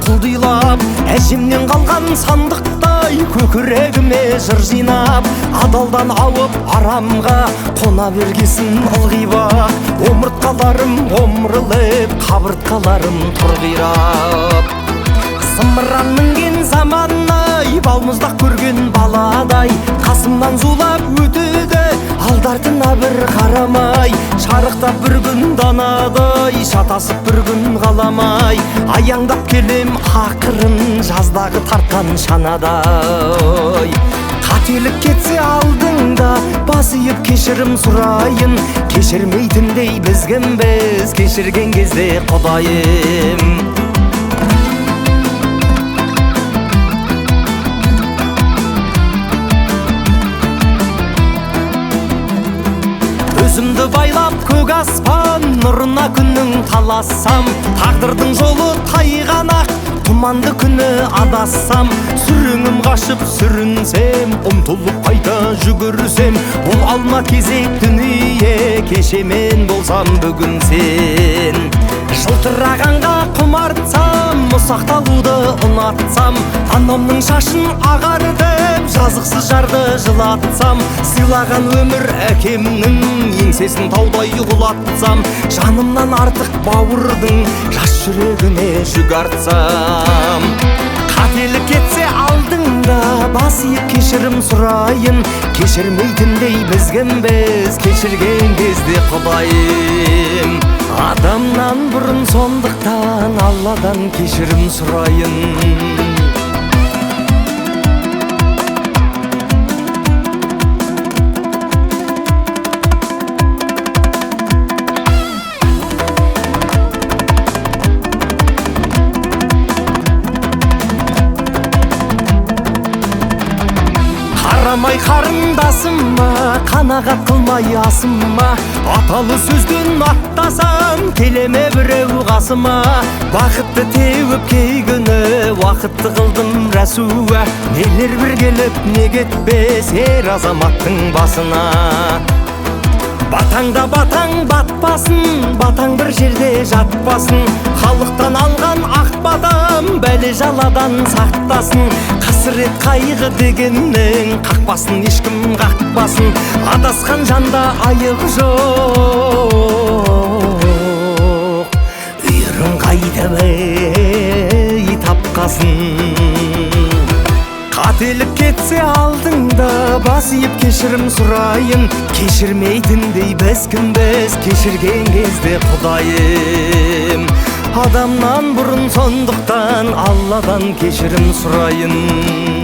құлдилап, әжемнен қалған сандықтай көкірегіме жыр жинап, адалдан ауып арамға қона бергесін ылғиба. Омыртқаларым омырылып, қабыртқаларым тұрғирап. Зымыран мінген заманнай, балмұздақ көрген баладай, қасымнан зулап өтеді алдартына бір қарамай. Шарықтап бір күн данадай, шатасып бір күн қаламай, аяңдап келем ақырын жаздағы тартқан шанадай. Қателік кетсе алдыңда бас иіп кешірім сұрайын, кешірмейтіндей біз кімбіз кешірген кезде Құдайым. Өзімді байлап көк аспан нұрына күннің талассам, тағдырдың жолы тайғанақ, тұманды күні адассам, сүріңім қашып сүрінсем, ұмтылып қайта жүгірсем, бұл алма кезек дүние кешемен болсам бүгін сен. Жылтырағанға құмартсам, мұсақталуды ұнатсам, анамның шашын ағартып жазықсыз жарды жылатсам, сыйлаған өмір әкемнің еңсесін таудай құлатсам, жанымнан артық бауырдың жас жүрегіне жүк артсам. Қателік кетсе алдыңда бас иіп кешірім сұрайын, кешірмейтіндей біз кімбіз кешірген кезде Құдайым. Адамнан бұрын сондықтан Алладан кешірім сұрайын. Қарамай қарындасыма, қанағат қылмай асыма, аталы сөзден аттасам, келеме біреу қасыма. Бақытты теуіп кей күні, уақытты қылдым рәсуа, нелер бір келіп не кетпес ер азаматтың басына. Батаңда батаң батпасын, батаң бір жерде жатпасын, халықтан алған ақ батам бәле жаладан сақтасын. Қасірет қайғы дегеннің қақпасын ешкім қақпасын, адасқан жанда айып жоқ. Үйірін қайда бей тапқасын. Қателік кетсе алдыңда бас иіп кешірім сұрайын, кешірмейтіндей біз кімбіз кешірген кезде Құдайым. Адамнан бұрын сондықтан Алладан кешірім сұрайын.